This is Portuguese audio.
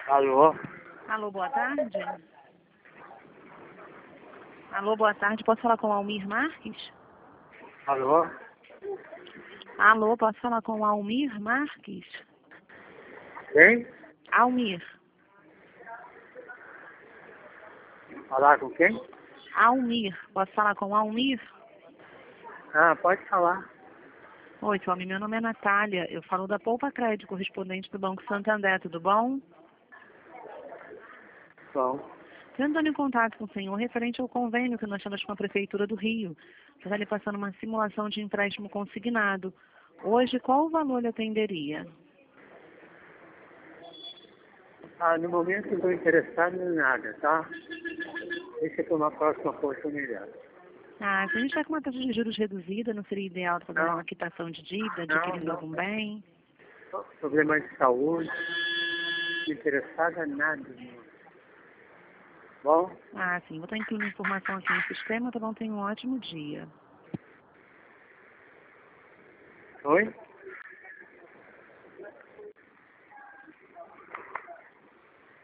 Alô? Alô, boa tarde. Alô, boa tarde. Posso falar com o Almir Marques? Alô? Alô, posso falar com o Almir Marques? Quem? Almir. Falar com quem? Almir. Posso falar com o Almir? Ah, pode falar. Oi, seu Almir. Meu nome é Natália. Eu falo da Poupa Crédito, correspondente do Banco Santander. Tudo bom? Bom. Estou entrando em contato com o senhor referente ao convênio que nós temos com a Prefeitura do Rio. Você está lhe passando uma simulação de empréstimo consignado. Hoje, qual o valor lhe atenderia? Ah, no momento não estou interessado em nada, tá? Deixa para uma próxima oportunidade. Ah, se a gente está com uma taxa de juros reduzida, não seria ideal fazer Não, uma quitação de dívida, não, adquirindo não. algum bem? Problema de saúde. Não interessado em nada. Não. Bom? Ah, sim. Vou estar incluindo informação aqui no sistema, tá bom? Tenha um ótimo dia. Oi?